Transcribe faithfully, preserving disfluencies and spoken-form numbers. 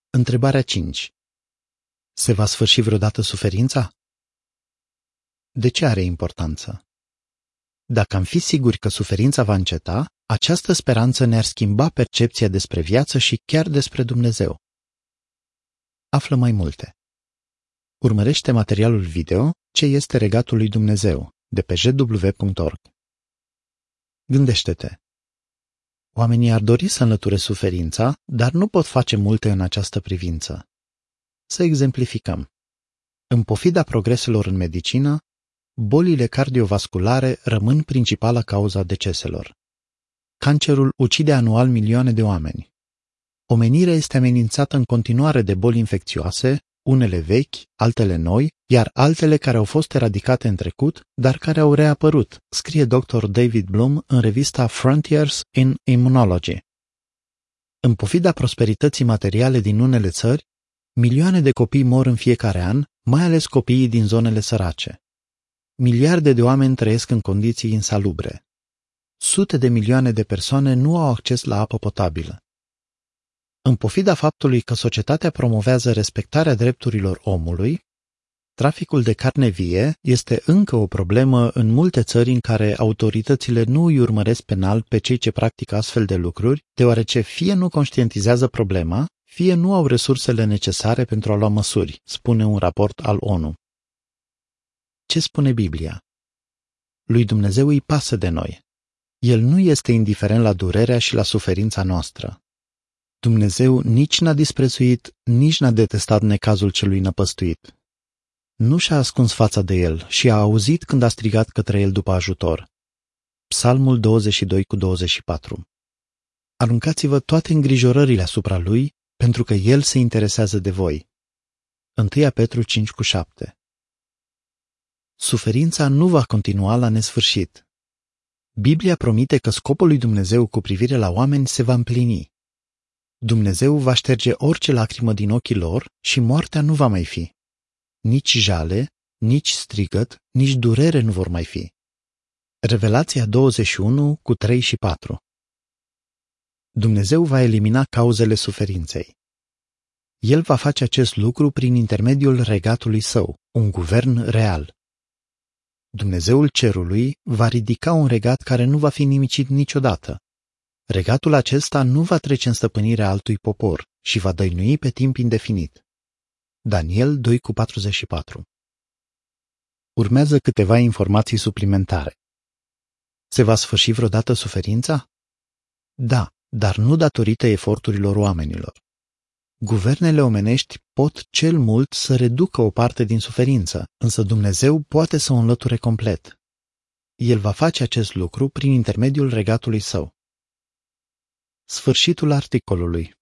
Întrebarea cinci. Se va sfârși vreodată suferința? De ce are importanță? Dacă am fi siguri că suferința va înceta, această speranță ne-ar schimba percepția despre viață și chiar despre Dumnezeu. Află mai multe. Urmărește materialul video Ce este Regatul lui Dumnezeu de pe j w punct org. Gândește-te. Oamenii ar dori să înlăture suferința, dar nu pot face multe în această privință. Să exemplificăm. În pofida progreselor în medicină, bolile cardiovasculare rămân principala cauza deceselor. Cancerul ucide anual milioane de oameni. Omenirea este amenințată în continuare de boli infecțioase, unele vechi, altele noi, iar altele care au fost eradicate în trecut, dar care au reapărut, scrie doctor David Bloom în revista Frontiers in Immunology. În pofida prosperității materiale din unele țări, milioane de copii mor în fiecare an, mai ales copiii din zonele sărace. Miliarde de oameni trăiesc în condiții insalubre. Sute de milioane de persoane nu au acces la apă potabilă. În pofida faptului că societatea promovează respectarea drepturilor omului, traficul de carne vie este încă o problemă în multe țări în care autoritățile nu îi urmăresc penal pe cei ce practică astfel de lucruri, deoarece fie nu conștientizează problema, fie nu au resursele necesare pentru a lua măsuri, spune un raport al O N U. Ce spune Biblia? Lui Dumnezeu îi pasă de noi. El nu este indiferent la durerea și la suferința noastră. Dumnezeu nici n-a disprețuit, nici n-a detestat necazul celui năpăstuit. Nu și-a ascuns fața de el și a auzit când a strigat către el după ajutor. Psalmul douăzeci și doi cu douăzeci și patru. Aruncați-vă toate îngrijorările asupra lui, pentru că el se interesează de voi. unu Petru cinci cu șapte. Suferința nu va continua la nesfârșit. Biblia promite că scopul lui Dumnezeu cu privire la oameni se va împlini. Dumnezeu va șterge orice lacrimă din ochii lor și moartea nu va mai fi. Nici jale, nici strigăt, nici durere nu vor mai fi. Revelația douăzeci și unu cu trei și patru. Dumnezeu va elimina cauzele suferinței. El va face acest lucru prin intermediul regatului său, un guvern real. Dumnezeul cerului va ridica un regat care nu va fi nimicit niciodată. Regatul acesta nu va trece în stăpânirea altui popor și va dăinui pe timp indefinit. Daniel doi cu patruzeci și patru. Urmează câteva informații suplimentare. Se va sfârși vreodată suferința? Da, dar nu datorită eforturilor oamenilor. Guvernele omenești pot cel mult să reducă o parte din suferință, însă Dumnezeu poate să o înlăture complet. El va face acest lucru prin intermediul regatului său. Sfârșitul articolului.